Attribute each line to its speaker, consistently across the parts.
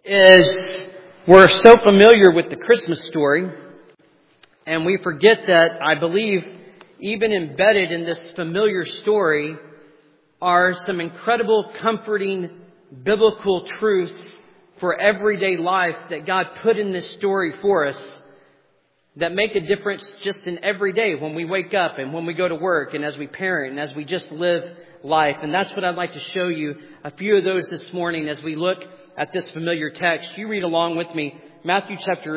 Speaker 1: is we're so familiar with the Christmas story, and we forget that, I believe, even embedded in this familiar story are some incredible, comforting, biblical truths for everyday life that God put in this story for us that make a difference just in every day when we wake up and when we go to work and as we parent and as we just live life. And that's what I'd like to show you, a few of those this morning as we look at this familiar text. You read along with me, Matthew chapter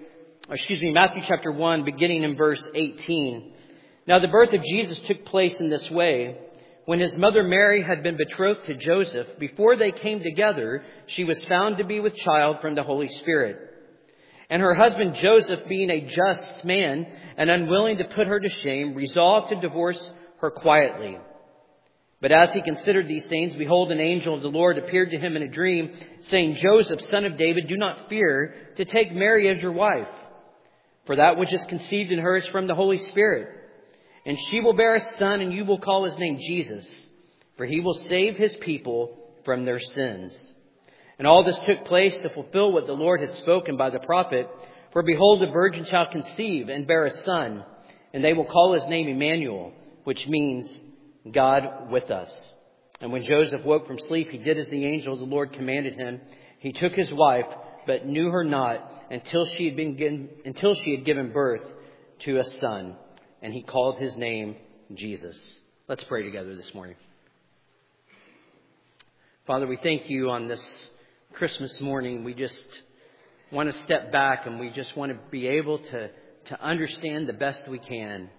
Speaker 1: 1, beginning in verse 18. Now the birth of Jesus took place in this way. When his mother Mary had been betrothed to Joseph, before they came together, she was found to be with child from the Holy Spirit. And her husband Joseph, being a just man and unwilling to put her to shame, resolved to divorce her quietly. But as he considered these things, behold, an angel of the Lord appeared to him in a dream, saying, Joseph, son of David, do not fear to take Mary as your wife, for that which is conceived in her is from the Holy Spirit. And she will bear a son, and you will call his name Jesus, for he will save his people from their sins. And all this took place to fulfill what the Lord had spoken by the prophet. For behold, the virgin shall conceive and bear a son, and they will call his name Emmanuel, which means God with us. And when Joseph woke from sleep, he did as the angel of the Lord commanded him. He took his wife, but knew her not until she had given birth to a son. And he called his name Jesus. Let's pray together this morning. Father, we thank you on this Christmas morning. We just want to step back and we just want to be able to understand the best we can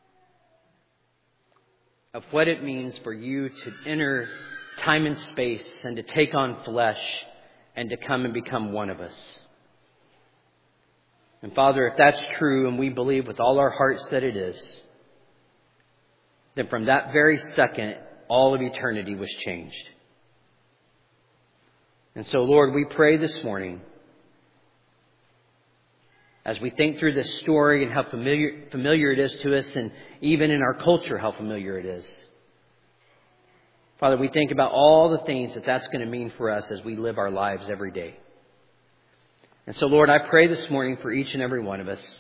Speaker 1: of what it means for you to enter time and space and to take on flesh and to come and become one of us. And Father, if that's true, and we believe with all our hearts that it is, then from that very second, all of eternity was changed. And so, Lord, we pray this morning, as we think through this story and how familiar it is to us, and even in our culture, how familiar it is. Father, we think about all the things that that's going to mean for us as we live our lives every day. And so, Lord, I pray this morning for each and every one of us,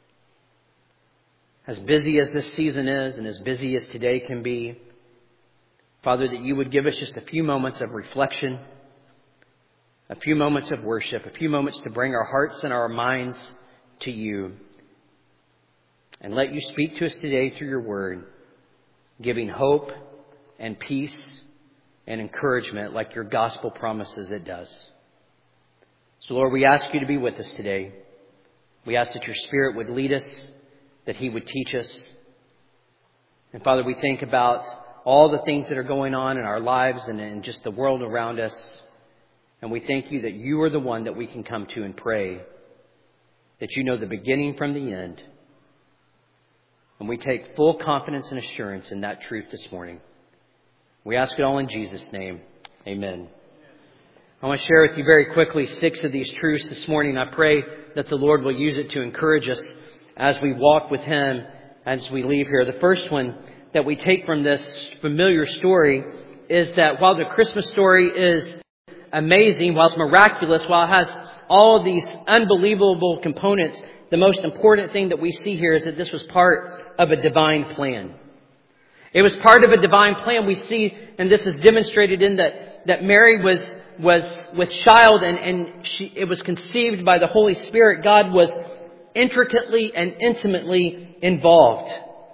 Speaker 1: as busy as this season is and as busy as today can be, Father, that you would give us just a few moments of reflection, a few moments of worship, a few moments to bring our hearts and our minds to you. And let you speak to us today through your word, giving hope and peace and encouragement like your gospel promises it does. So, Lord, we ask you to be with us today. We ask that your Spirit would lead us, that he would teach us. And, Father, we think about all the things that are going on in our lives and in just the world around us. And we thank you that you are the one that we can come to and pray, that you know the beginning from the end. And we take full confidence and assurance in that truth this morning. We ask it all in Jesus' name. Amen. I want to share with you very quickly 6 of these truths this morning. I pray that the Lord will use it to encourage us as we walk with him as we leave here. The first one that we take from this familiar story is that while the Christmas story is amazing, while it's miraculous, while it has all of these unbelievable components, the most important thing that we see here is that this was part of a divine plan. It was part of a divine plan. We see, and this is demonstrated in that Mary was with child and it was conceived by the Holy Spirit. God was intricately and intimately involved.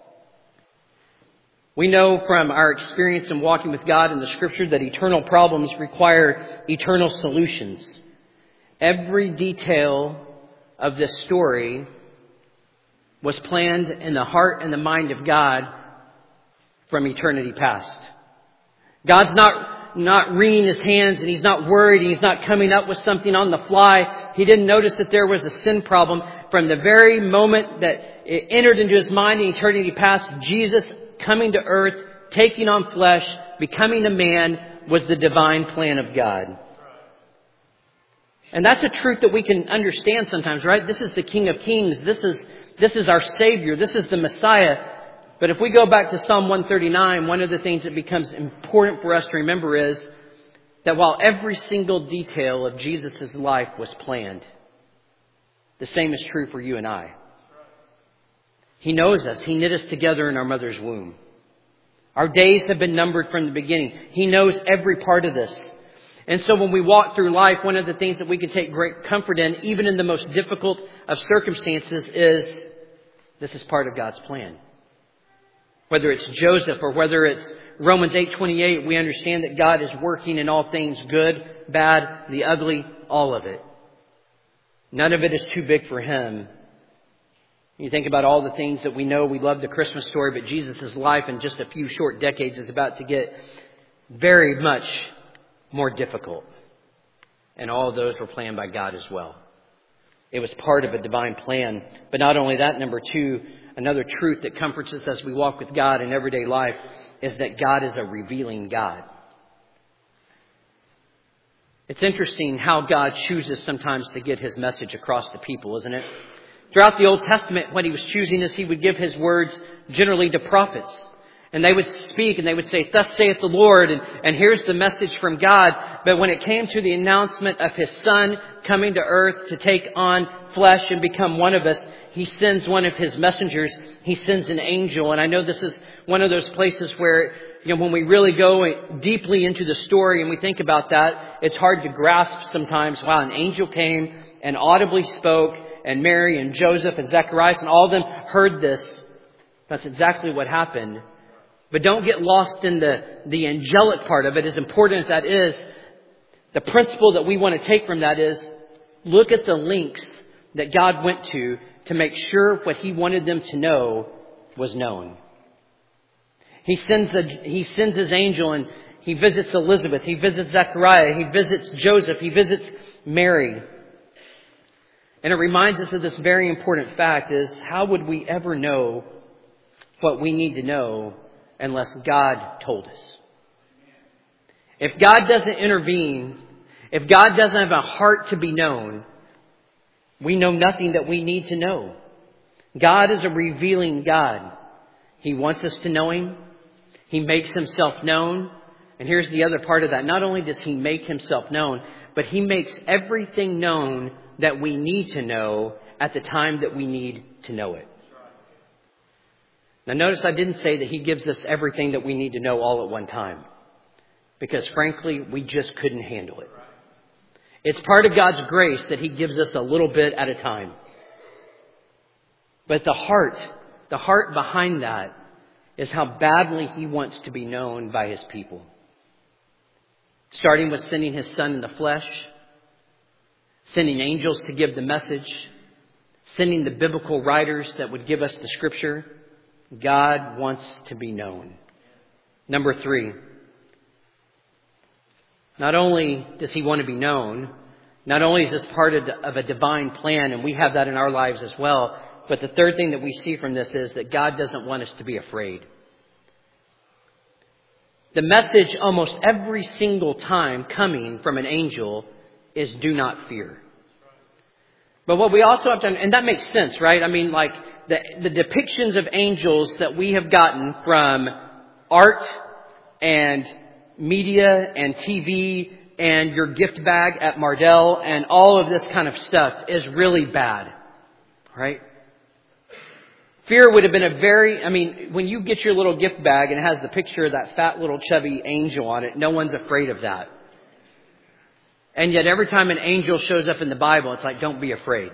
Speaker 1: We know from our experience in walking with God in the Scripture that eternal problems require eternal solutions. Every detail of this story was planned in the heart and the mind of God from eternity past. God's not wringing his hands and he's not worried and he's not coming up with something on the fly. He didn't notice that there was a sin problem. From the very moment that it entered into his mind in eternity past, Jesus coming to earth, taking on flesh, becoming a man was the divine plan of God. And that's a truth that we can understand sometimes, right? This is the King of Kings. This is our Savior. This is the Messiah. But if we go back to Psalm 139, one of the things that becomes important for us to remember is that while every single detail of Jesus' life was planned, the same is true for you and I. He knows us. He knit us together in our mother's womb. Our days have been numbered from the beginning. He knows every part of this. And so when we walk through life, one of the things that we can take great comfort in, even in the most difficult of circumstances, is this is part of God's plan. Whether it's Joseph or whether it's Romans 8:28, we understand that God is working in all things, good, bad, the ugly, all of it. None of it is too big for Him. You think about all the things that we know. We love the Christmas story, but Jesus' life in just a few short decades is about to get very much more difficult. And all of those were planned by God as well. It was part of a divine plan. But not only that, number two, another truth that comforts us as we walk with God in everyday life is that God is a revealing God. It's interesting how God chooses sometimes to get His message across to people, isn't it? Throughout the Old Testament, when He was choosing us, He would give His words generally to prophets. And they would speak and they would say, "Thus saith the Lord," and here's the message from God. But when it came to the announcement of His Son coming to earth to take on flesh and become one of us, He sends one of His messengers. He sends an angel. And I know this is one of those places where, when we really go deeply into the story and we think about that, it's hard to grasp sometimes. Wow, an angel came and audibly spoke, and Mary and Joseph and Zacharias and all of them heard this. That's exactly what happened. But don't get lost in the angelic part of it. As important as that is, the principle that we want to take from that is look at the links that God went to make sure what He wanted them to know was known. He sends His angel and He visits Elizabeth. He visits Zechariah. He visits Joseph. He visits Mary. And it reminds us of this very important fact is, how would we ever know what we need to know unless God told us? If God doesn't intervene, if God doesn't have a heart to be known, we know nothing that we need to know. God is a revealing God. He wants us to know Him. He makes Himself known. And here's the other part of that. Not only does He make Himself known, but He makes everything known that we need to know at the time that we need to know it. Now notice I didn't say that He gives us everything that we need to know all at one time. Because frankly, we just couldn't handle it. It's part of God's grace that He gives us a little bit at a time. But the heart behind that is how badly He wants to be known by His people. Starting with sending His Son in the flesh, sending angels to give the message, sending the biblical writers that would give us the Scripture. God wants to be known. Number three, not only does He want to be known, not only is this part of a divine plan, and we have that in our lives as well, but the third thing that we see from this is that God doesn't want us to be afraid. The message almost every single time coming from an angel is do not fear. But what we also have to, and that makes sense, right? I mean, like the depictions of angels that we have gotten from art and media and TV and your gift bag at Mardell and all of this kind of stuff is really bad, right? Fear would have been when you get your little gift bag and it has the picture of that fat little chubby angel on it, no one's afraid of that. And yet every time an angel shows up in the Bible, it's like, don't be afraid.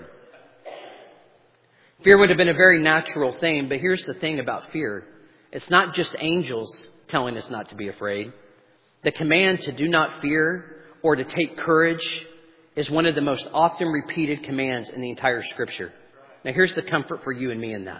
Speaker 1: Fear would have been a very natural thing, but here's the thing about fear. It's not just angels telling us not to be afraid. The command to do not fear or to take courage is one of the most often repeated commands in the entire Scripture. Now here's the comfort for you and me in that.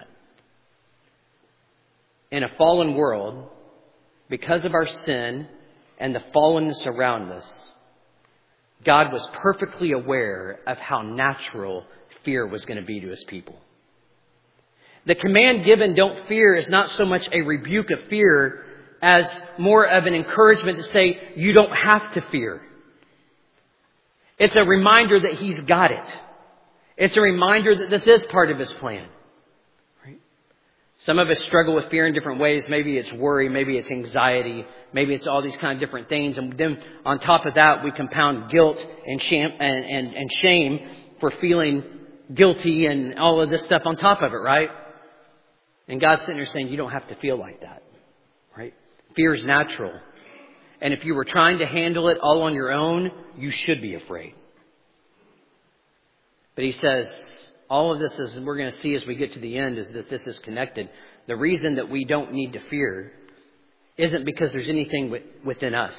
Speaker 1: In a fallen world, because of our sin and the fallenness around us, God was perfectly aware of how natural fear was going to be to His people. The command given, don't fear, is not so much a rebuke of fear as more of an encouragement to say, you don't have to fear. It's a reminder that He's got it. It's a reminder that this is part of His plan. Right? Some of us struggle with fear in different ways. Maybe it's worry, maybe it's anxiety, maybe it's all these kind of different things. And then on top of that, we compound guilt and shame for feeling guilty and all of this stuff on top of it, right? And God's sitting there saying, you don't have to feel like that, right? Fear is natural. And if you were trying to handle it all on your own, you should be afraid. But he says, all of this, as we're going to see as we get to the end, is that this is connected. The reason that we don't need to fear isn't because there's anything within us.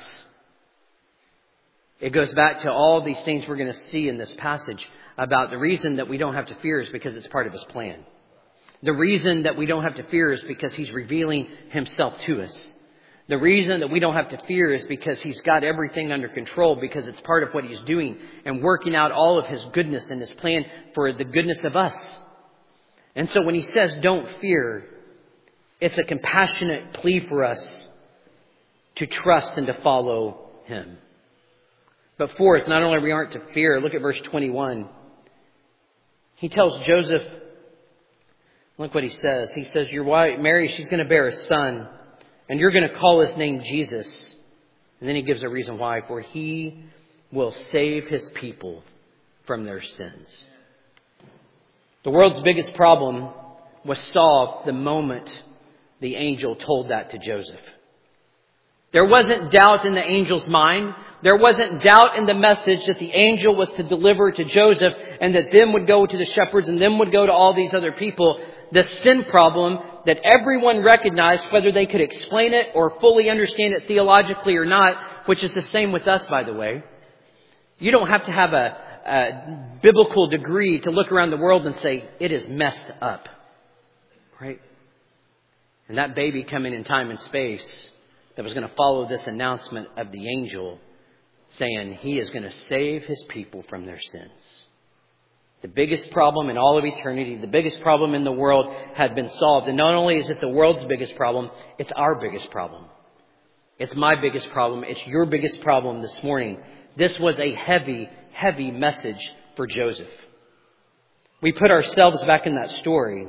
Speaker 1: It goes back to all these things we're going to see in this passage about the reason that we don't have to fear is because it's part of His plan. The reason that we don't have to fear is because He's revealing Himself to us. The reason that we don't have to fear is because He's got everything under control, because it's part of what He's doing and working out all of His goodness and His plan for the goodness of us. And so when He says don't fear, it's a compassionate plea for us to trust and to follow Him. But fourth, not only we aren't to fear, look at verse 21. He tells Joseph, look what he says. He says, your wife, Mary, she's going to bear a son, and you're going to call his name Jesus. And then he gives a reason why. For he will save his people from their sins. The world's biggest problem was solved the moment the angel told that to Joseph. There wasn't doubt in the angel's mind. There wasn't doubt in the message that the angel was to deliver to Joseph, and that then would go to the shepherds and then would go to all these other people. The sin problem that everyone recognized, whether they could explain it or fully understand it theologically or not, which is the same with us, by the way. You don't have to have a biblical degree to look around the world and say, it is messed up. Right? And that baby coming in time and space that was going to follow this announcement of the angel saying he is going to save his people from their sins. The biggest problem in all of eternity, the biggest problem in the world had been solved. And not only is it the world's biggest problem, it's our biggest problem. It's my biggest problem. It's your biggest problem this morning. This was a heavy, heavy message for Joseph. We put ourselves back in that story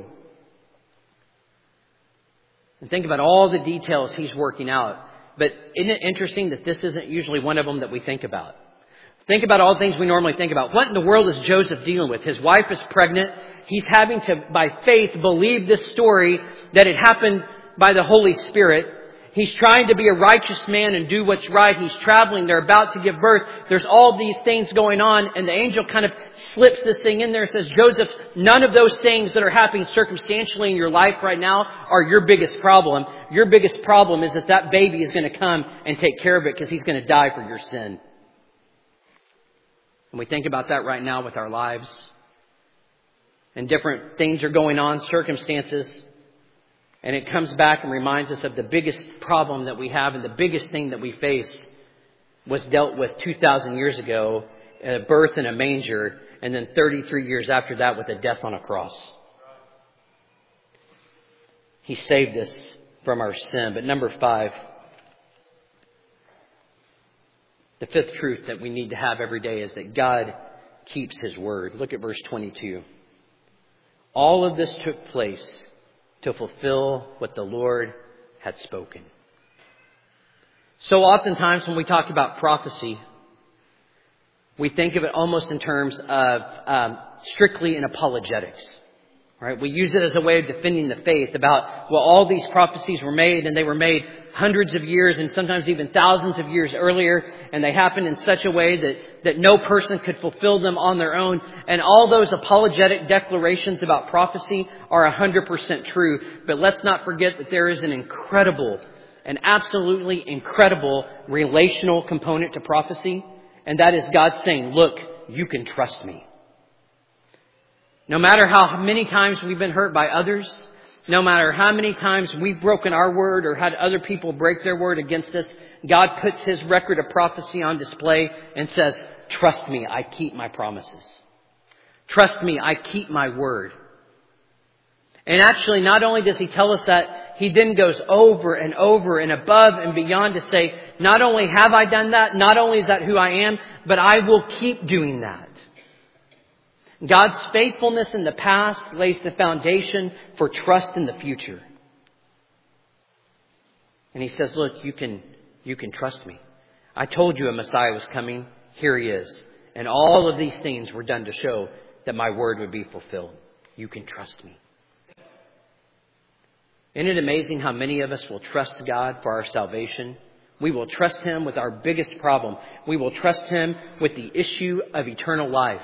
Speaker 1: and think about all the details he's working out. But isn't it interesting that this isn't usually one of them that we think about? Think about all the things we normally think about. What in the world is Joseph dealing with? His wife is pregnant. He's having to, by faith, believe this story that it happened by the Holy Spirit. He's trying to be a righteous man and do what's right. He's traveling. They're about to give birth. There's all these things going on. And the angel kind of slips this thing in there and says, Joseph, none of those things that are happening circumstantially in your life right now are your biggest problem. Your biggest problem is that baby is going to come and take care of it because he's going to die for your sin. And we think about that right now with our lives. And different things are going on, circumstances. And it comes back and reminds us of the biggest problem that we have, and the biggest thing that we face was dealt with 2,000 years ago, a birth in a manger, and then 33 years after that with a death on a cross. He saved us from our sin. But number 5, the fifth truth that we need to have every day is that God keeps His word. Look at verse 22. All of this took place to fulfill what the Lord had spoken. So oftentimes when we talk about prophecy, we think of it almost in terms of strictly in apologetics. Right? We use it as a way of defending the faith about, well, all these prophecies were made, and they were made hundreds of years and sometimes even thousands of years earlier, and they happened in such a way that no person could fulfill them on their own. And all those apologetic declarations about prophecy are 100% true. But let's not forget that there is an absolutely incredible relational component to prophecy, and that is God saying, look, you can trust me. No matter how many times we've been hurt by others, no matter how many times we've broken our word or had other people break their word against us, God puts His record of prophecy on display and says, trust me, I keep my promises. Trust me, I keep my word. And actually, not only does He tell us that, He then goes over and over and above and beyond to say, not only have I done that, not only is that who I am, but I will keep doing that. God's faithfulness in the past lays the foundation for trust in the future. And He says, look, you can trust me. I told you a Messiah was coming. Here He is. And all of these things were done to show that my word would be fulfilled. You can trust me. Isn't it amazing how many of us will trust God for our salvation? We will trust Him with our biggest problem. We will trust Him with the issue of eternal life.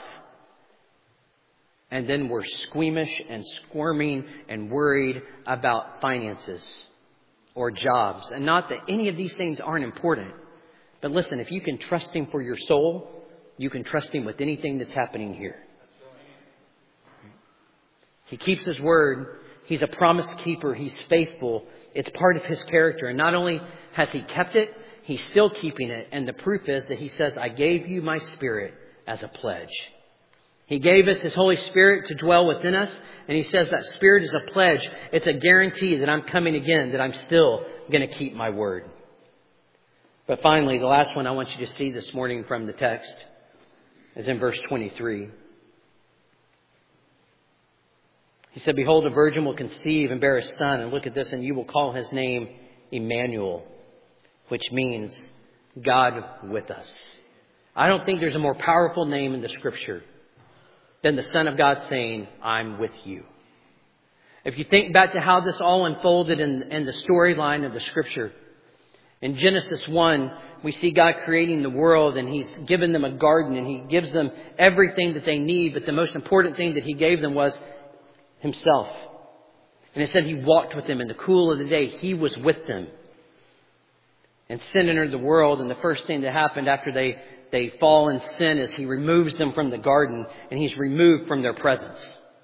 Speaker 1: And then we're squeamish and squirming and worried about finances or jobs. And not that any of these things aren't important. But listen, if you can trust Him for your soul, you can trust Him with anything that's happening here. He keeps His word. He's a promise keeper. He's faithful. It's part of His character. And not only has He kept it, He's still keeping it. And the proof is that He says, I gave you my Spirit as a pledge. He gave us His Holy Spirit to dwell within us. And He says that Spirit is a pledge. It's a guarantee that I'm coming again, that I'm still going to keep my word. But finally, the last one I want you to see this morning from the text is in verse 23. He said, behold, a virgin will conceive and bear a son. And look at this, and you will call his name Emmanuel, which means God with us. I don't think there's a more powerful name in the Scripture than the Son of God saying, I'm with you. If you think back to how this all unfolded in the storyline of the Scripture, in Genesis 1, we see God creating the world, and He's given them a garden, and He gives them everything that they need. But the most important thing that He gave them was Himself. And it said He walked with them in the cool of the day. He was with them. And sin entered the world, and the first thing that happened after they fall in sin is He removes them from the garden, and He's removed from their presence.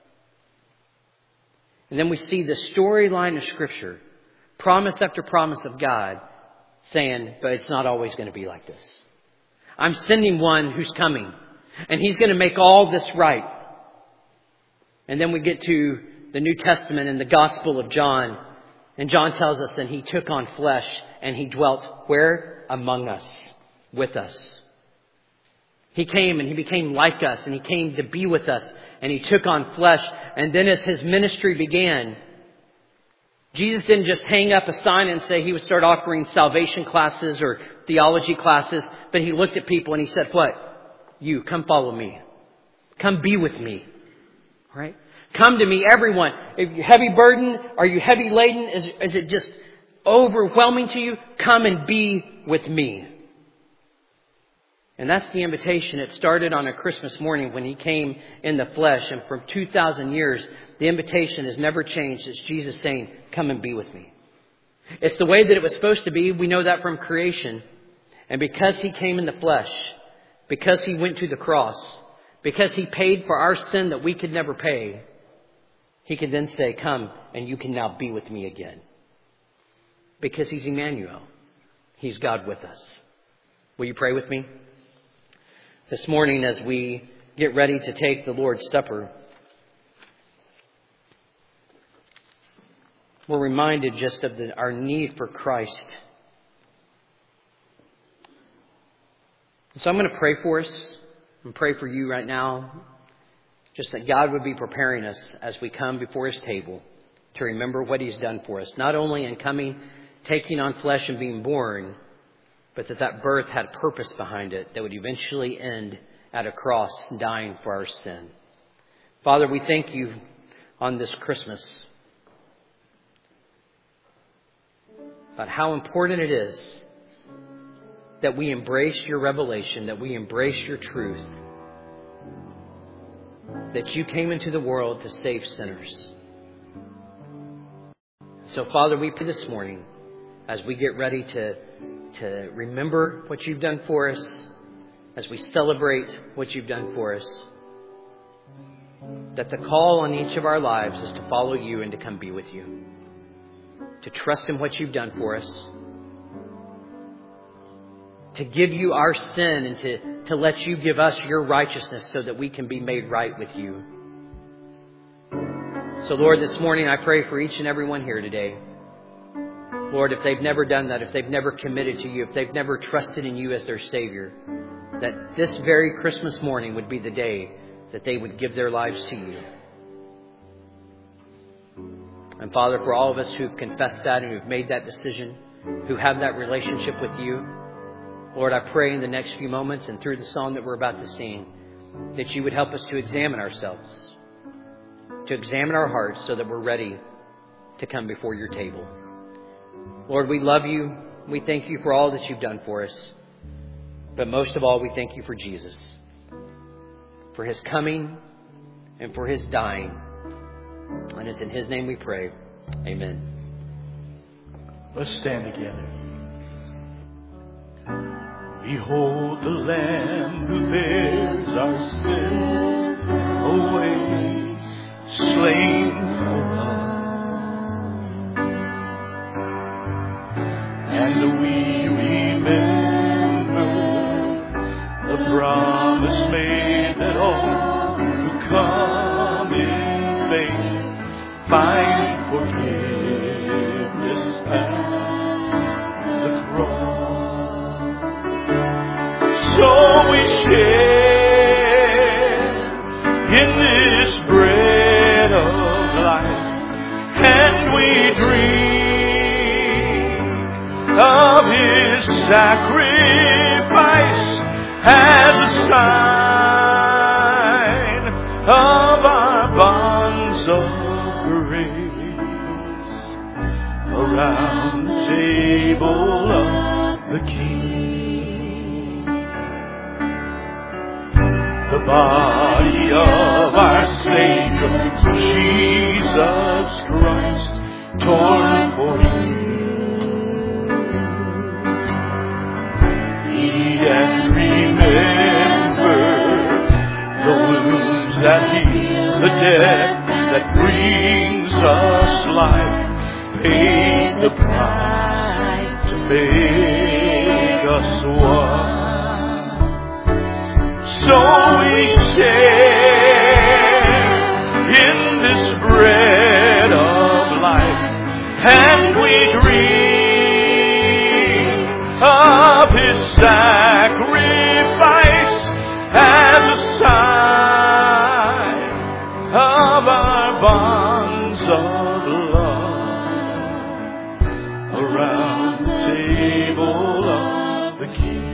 Speaker 1: And then we see the storyline of Scripture, promise after promise of God, saying, but it's not always going to be like this. I'm sending one who's coming, and He's going to make all this right. And then we get to the New Testament and the Gospel of John. And John tells us that He took on flesh and He dwelt where? Among us, with us. He came and He became like us, and He came to be with us, and He took on flesh. And then as His ministry began, Jesus didn't just hang up a sign and say He would start offering salvation classes or theology classes, but He looked at people and He said, what? You, come follow me. Come be with me. Right? Come to me, everyone. If you're heavy burden, are you heavy laden? Is it just overwhelming to you? Come and be with me. And that's the invitation. It started on a Christmas morning when He came in the flesh. And for 2,000 years, the invitation has never changed. It's Jesus saying, come and be with me. It's the way that it was supposed to be. We know that from creation. And because He came in the flesh, because He went to the cross, because He paid for our sin that we could never pay, He could then say, come and you can now be with me again. Because He's Emmanuel. He's God with us. Will you pray with me? This morning as we get ready to take the Lord's Supper, we're reminded just of our need for Christ. So I'm going to pray for us and pray for you right now. Just that God would be preparing us as we come before His table to remember what He's done for us. Not only in coming, taking on flesh and being born, but that birth had purpose behind it that would eventually end at a cross, dying for our sin. Father, we thank You on this Christmas about how important it is that we embrace Your revelation, that we embrace Your truth, that You came into the world to save sinners. So, Father, we pray this morning as we get ready to remember what You've done for us, as we celebrate what You've done for us, that the call on each of our lives is to follow You and to come be with You, to trust in what You've done for us, to give You our sin and to let You give us Your righteousness so that we can be made right with You. So, Lord, this morning I pray for each and every one here today. Lord, if they've never done that, if they've never committed to You, if they've never trusted in You as their Savior, that this very Christmas morning would be the day that they would give their lives to you. And Father, for all of us who've confessed that and who've made that decision, who have that relationship with you, Lord, I pray in the next few moments and through the song that we're about to sing, that you would help us to examine ourselves, to examine our hearts so that we're ready to come before your table. Lord, we love you. We thank you for all that you've done for us. But most of all, we thank you for Jesus, for his coming and for his dying. And it's in his name we pray. Amen.
Speaker 2: Let's stand together. Behold the Lamb who bears our sins away, slain for us. And we remember the promise made that all who come in faith find forgiveness at the cross. So we share in this bread of life, and we drink of his sacrifice as a sign of our bonds of grace around the table of the King. The body of our Savior, Jesus Christ, torn for you. Eat and remember the wounds that heal, the death that brings us life, paid the price to make us one. So we share in this bread of life, and we drink of his sacrifice as a sign of our bonds of love around the table of the King.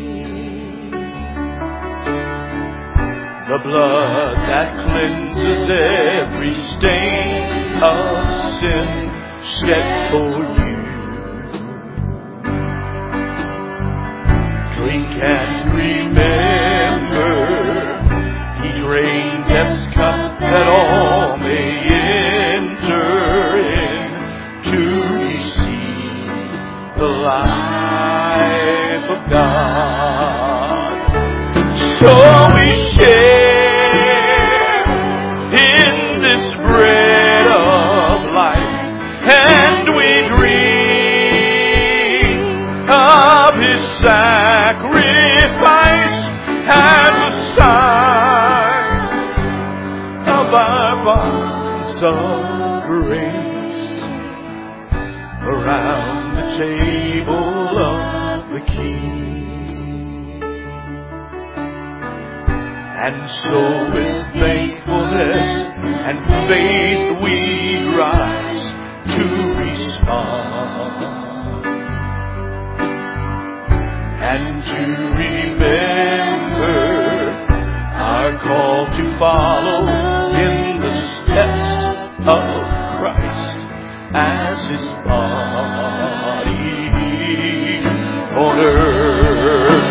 Speaker 2: The blood that cleanses every stain of sin shed for you. Drink and remember, he drained death's cup that all may enter in to receive the life of God. So we share in this bread of life, and we drink of his sacrifice as a sign of our bonds of grace around the table of the King. And so with thankfulness and faith we rise to respond and to remember our call to follow in the steps of Christ as his body on earth.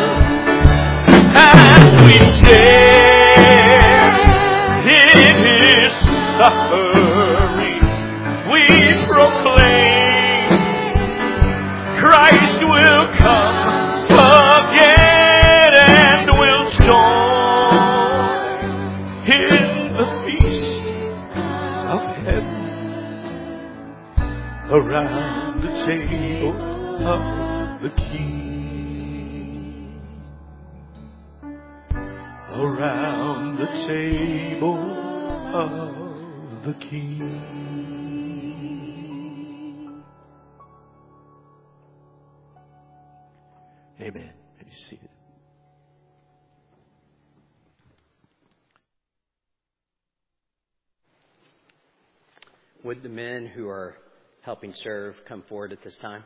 Speaker 2: As we share in his suffering, we proclaim Christ will come again and will join in the feast of heaven around the table of the King. Around the table of the King. Amen. Be seated.
Speaker 1: Would the men who are helping serve come forward at this time?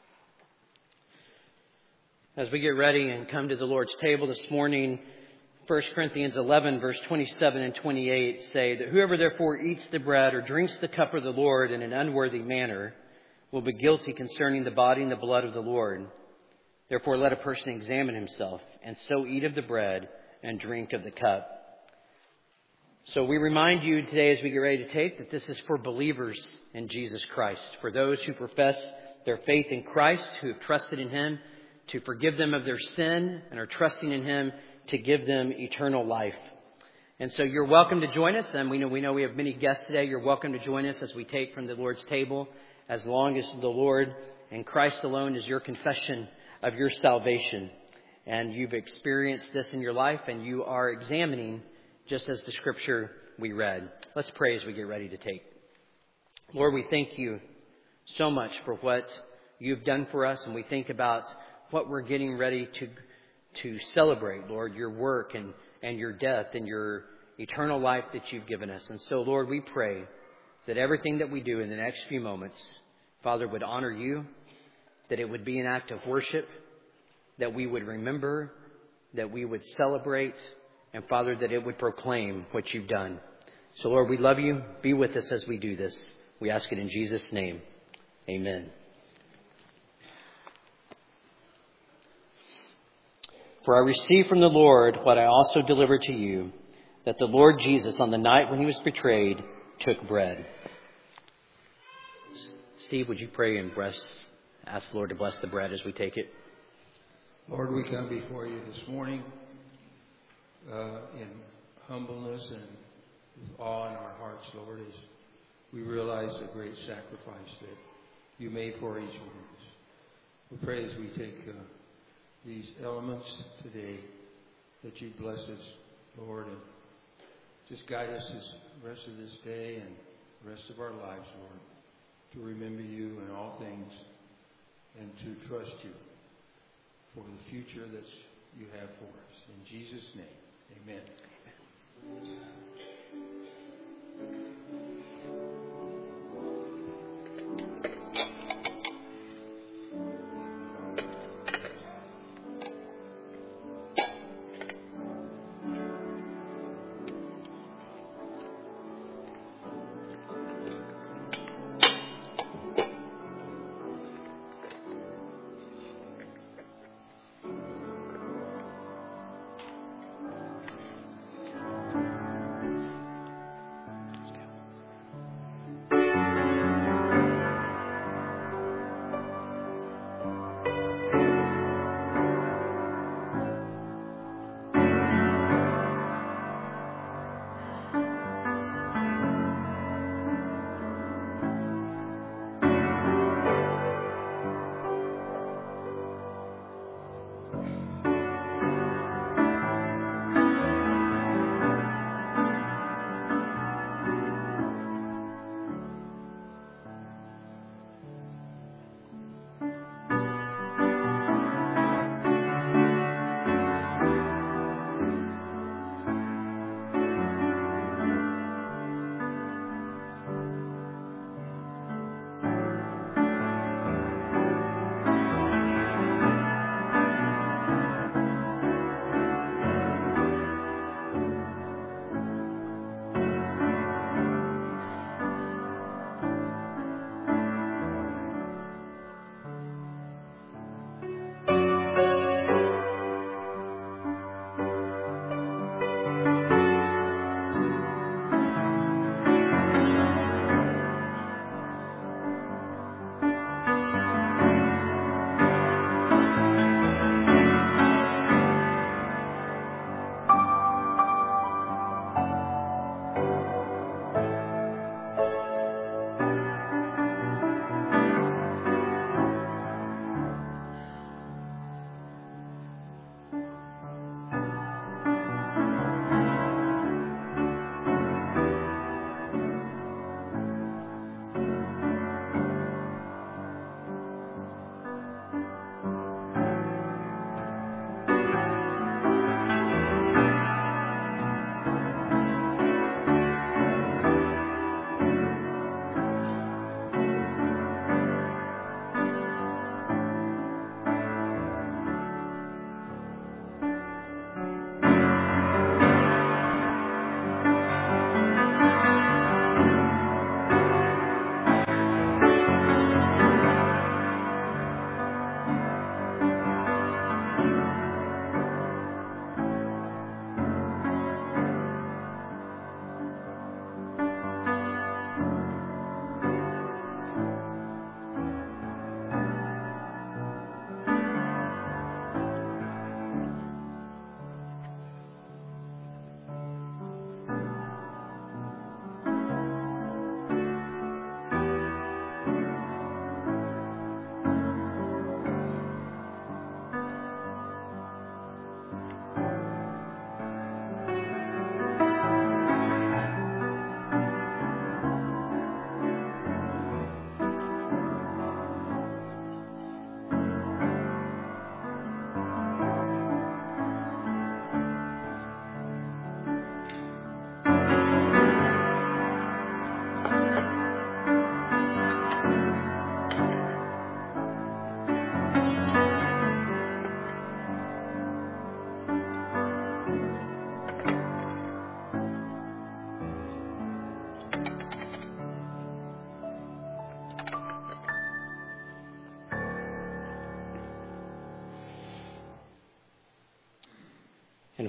Speaker 1: As we get ready and come to the Lord's table this morning, 1 Corinthians 11, verse 27 and 28 say that whoever therefore eats the bread or drinks the cup of the Lord in an unworthy manner will be guilty concerning the body and the blood of the Lord. Therefore let a person examine himself, and so eat of the bread and drink of the cup. So we remind you today as we get ready to take that this is for believers in Jesus Christ, for those who profess their faith in Christ, who have trusted in Him to forgive them of their sin and are trusting in Him to give them eternal life. And so you're welcome to join us. And we know we have many guests today. You're welcome to join us as we take from the Lord's table, as long as the Lord and Christ alone is your confession of your salvation. And you've experienced this in your life and you are examining just as the scripture we read. Let's pray as we get ready to take. Lord, we thank you so much for what you've done for us. And we think about what we're getting ready to celebrate, Lord, your work and your death and your eternal life that you've given us. And so, Lord, we pray that everything that we do in the next few moments, Father, would honor you, that it would be an act of worship, that we would remember, that we would celebrate, and Father, that it would proclaim what you've done. So, Lord, we love you. Be with us as we do this. We ask it in Jesus' name. Amen. For I received from the Lord what I also delivered to you, that the Lord Jesus, on the night when he was betrayed, took bread. Steve, would you pray and ask the Lord to bless the bread as we take it?
Speaker 3: Lord, we come before you this morning in humbleness and with awe in our hearts, Lord, as we realize the great sacrifice that you made for each one of us. We pray as we take these elements today that you bless us, Lord, and just guide us this rest of this day and the rest of our lives, Lord, to remember you in all things and to trust you for the future that you have for us. In Jesus' name, amen.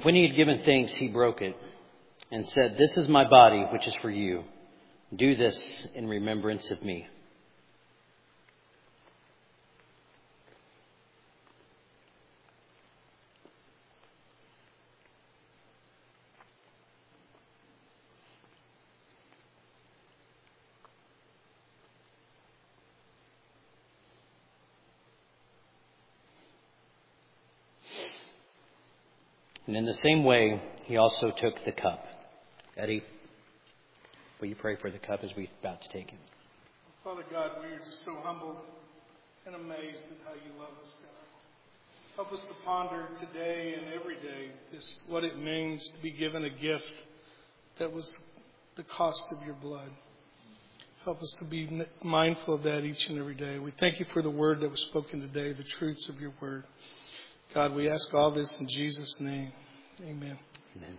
Speaker 1: when he had given thanks, he broke it and said, "This is my body, which is for you. Do this in remembrance of me." And in the same way, he also took the cup. Eddie, will you pray for the cup as we're about to take it?
Speaker 4: Father God, we are just so humbled and amazed at how you love us, God. Help us to ponder today and every day what it means to be given a gift that was the cost of your blood. Help us to be mindful of that each and every day. We thank you for the word that was spoken today, the truths of your word. God, we ask all this in Jesus' name. Amen.
Speaker 1: Amen.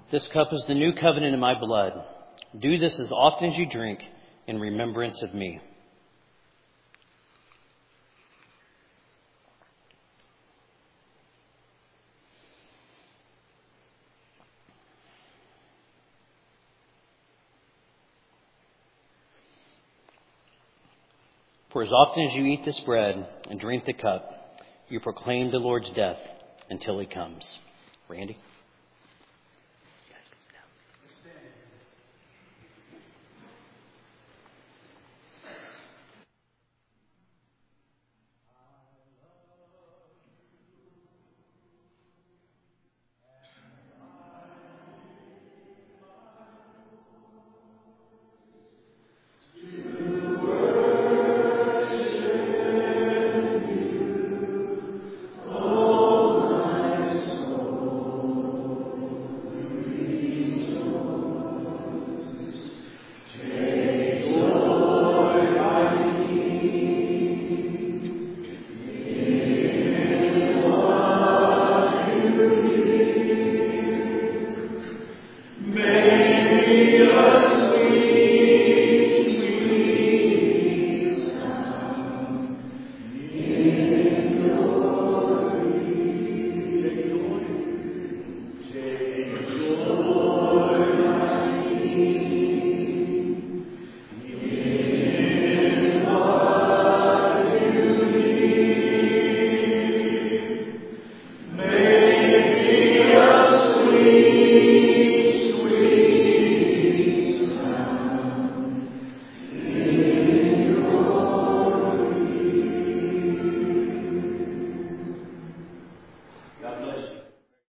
Speaker 1: This cup is the new covenant in my blood. Do this as often as you drink in remembrance of me. For as often as you eat this bread and drink the cup, you proclaim the Lord's death until he comes. Randy?